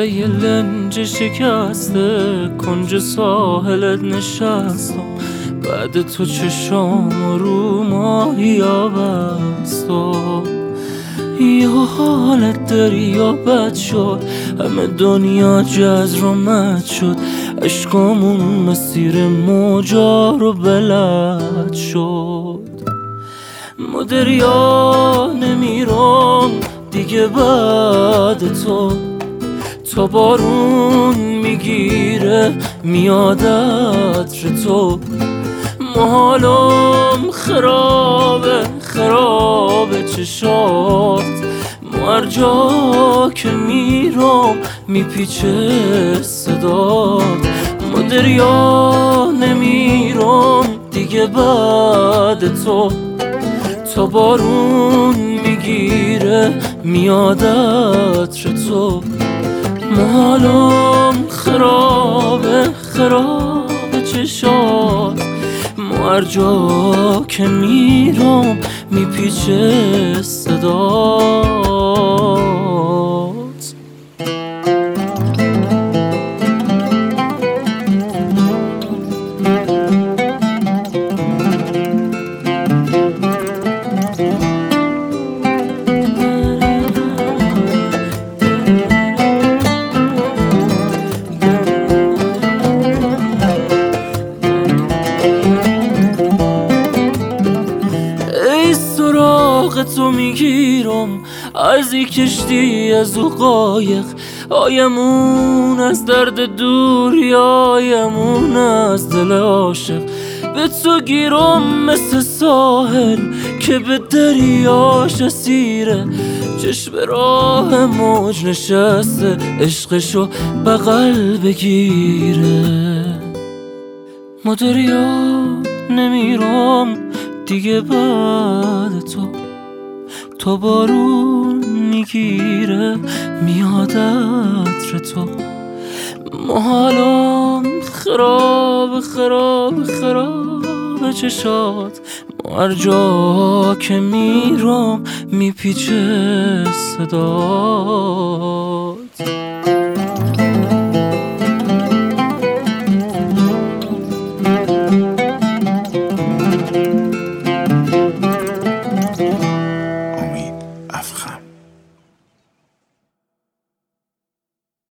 سر یه لنج شکسته کنج ساحلت نشستم، بعد تو چشام رو ماهیا بستم. یه حالت دریا بد شد، همه دنیا جز رو مد شد، عشقامون مسیر موجا رو بلد شد. ما دریا نمیرم دیگه بعد تو، تا بارون میگیره میاد عطر تو. حالم خرابه چشات، هر جا که میرم میپیچه صدات. ما دریا نمیرم دیگه بعد تو، تا بارون میگیره میاد عطر تو. حالم خرابه چشات، هر جا که میرم میپیچه صدات. سراغ تو میگیرم از این کشتی، از او قایق، آیمون از درد دوری، آیمون از دل عاشق. به تو گیرم مثل ساحل که به دریاش اسیره، چشم راه موج نشسته عشقشو بغل بگیره. ما دریا نمیرم دیگه بعد تو، تا بارون میگیره میاد عطر تو. حالم خرابه چشات، هر جا که میرم میپیچه صدات.